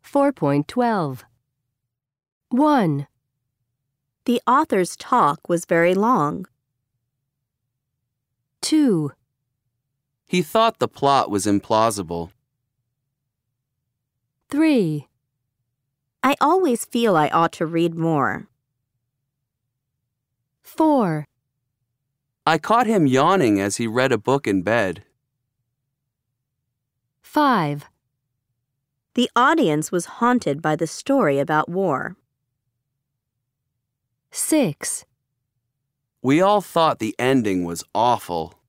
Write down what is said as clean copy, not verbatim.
4.12. 1. The author's talk was very long. 2. He thought the plot was implausible. 3. I always feel I ought to read more. 4. I caught him yawning as he read a book in bed. 5. The audience was haunted by the story about war. 6. We all thought the ending was awful.